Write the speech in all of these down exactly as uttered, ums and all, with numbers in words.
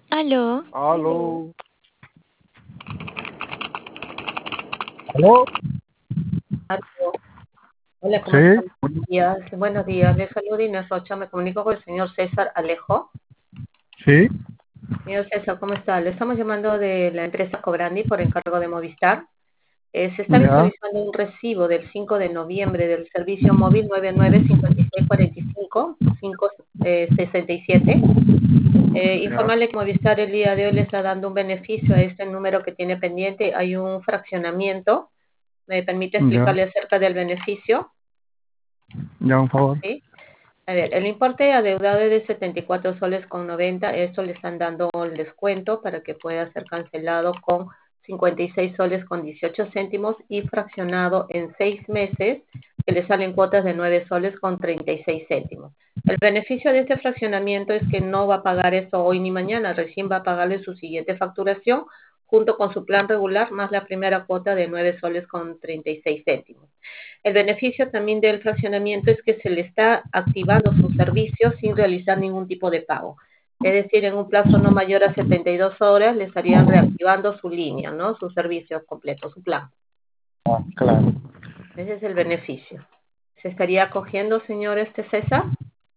Aló. Aló. ¿Aló? Aló. Hola, Sí, ¿cómo están? Buenos días. Buenos días. Les saludo Inés Rocha. Me comunico con el señor César Alejo. sí, Señor César, ¿cómo está? Le estamos llamando de la empresa Cobrandi por encargo de Movistar. Eh, se está ya, visualizando un recibo del cinco de noviembre del servicio móvil nueve nueve cinco seis cuatro cinco cinco sesenta y siete. Eh, ya, informarle que Movistar el día de hoy le está dando un beneficio a este número que tiene pendiente. Hay un fraccionamiento. ¿Me permite ya, explicarle acerca del beneficio? ya, un favor. ¿Sí? A ver, el importe adeudado es de setenta y cuatro soles con noventa. Esto le están dando el descuento para que pueda ser cancelado con cincuenta y seis soles con dieciocho céntimos y fraccionado en seis meses, que le salen cuotas de nueve soles con treinta y seis céntimos. El beneficio de este fraccionamiento es que no va a pagar esto hoy ni mañana, recién va a pagarle su siguiente facturación junto con su plan regular más la primera cuota de nueve soles con treinta y seis céntimos. El beneficio también del fraccionamiento es que se le está activando su servicio sin realizar ningún tipo de pago. Es decir, en un plazo no mayor a setenta y dos horas le estarían reactivando su línea, ¿no? Su servicio completo, su plan. Ah, claro. Ese es el beneficio. ¿Se estaría acogiendo, señor este César?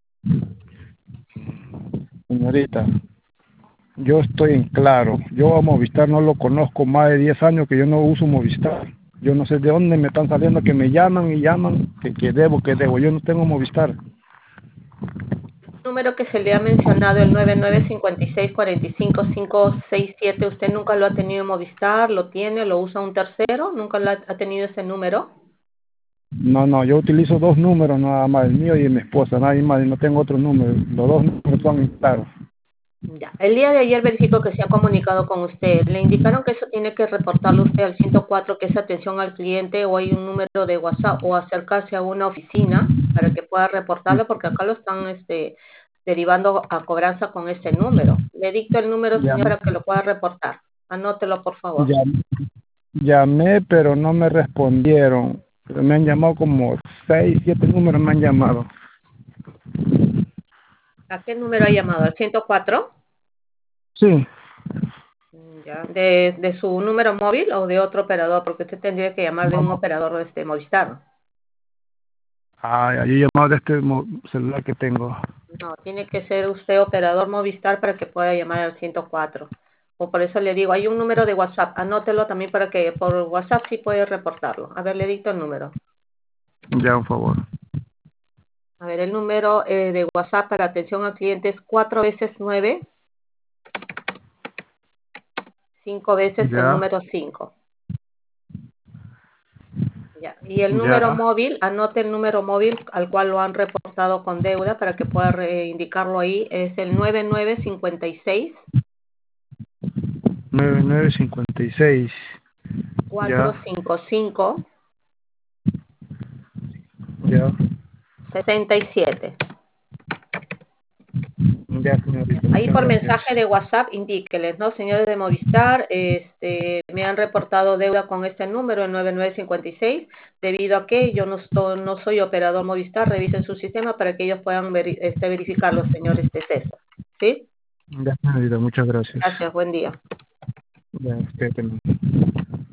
Señorita, yo estoy en claro. Yo a Movistar no lo conozco más de diez años que yo no uso Movistar. Yo no sé de dónde me están saliendo que me llaman y llaman, que, que debo, que debo. Yo no tengo Movistar. Número que se le ha mencionado, el nueve nueve cinco seis cuatro cinco cinco seis siete, ¿usted nunca lo ha tenido en Movistar? ¿Lo tiene? ¿Lo usa un tercero? ¿Nunca lo ha, ha tenido ese número? No, no, yo utilizo dos números nada más, el mío y el de mi esposa, nadie más, y no tengo otro número. Los dos números son en claro. Ya. El día de ayer verifico que se ha comunicado con usted. Le indicaron que eso tiene que reportarlo usted al ciento cuatro, que es atención al cliente, o hay un número de WhatsApp, o acercarse a una oficina para que pueda reportarlo, porque acá lo están este, derivando a cobranza con este número. Le dicto el número, Ya, señora, que lo pueda reportar. Anótelo, por favor. ya, llamé, pero no me respondieron. Me han llamado como seis, siete números me han llamado. ¿A qué número ha llamado? ¿Al ciento cuatro? Sí. Mm, Ya. ¿De, de su número móvil o de otro operador? Porque usted tendría que llamar de No, un no. operador de este Movistar. Ah, ya, yo he llamado de este mo- celular que tengo. No, tiene que ser usted operador Movistar para que pueda llamar al ciento cuatro. O por eso le digo, hay un número de WhatsApp, anótelo también para que por WhatsApp sí puede reportarlo. A ver, le dicto el número. Ya, un favor. A ver, el número eh, de WhatsApp para atención al cliente es cuatro veces nueve, cinco veces el Ya, número cinco. Ya. Y el número ya. móvil, anote el número móvil al cual lo han reportado con deuda para que pueda re- indicarlo ahí, es el nueve nueve cinco seis nueve nueve cincuenta y seis. cuatro Ya, cinco cinco ya. sesenta y siete. Ya, señorita, Ahí muchas por gracias. mensaje de WhatsApp indíqueles, ¿no? Señores de Movistar, este, me han reportado deuda con este número, el nueve nueve cinco seis, debido a que yo no, estoy, no soy operador Movistar, revisen su sistema para que ellos puedan veri este, verificar los señores de César. ¿Sí? Ya, señorita, muchas gracias. Gracias, buen día. Ya, usted también.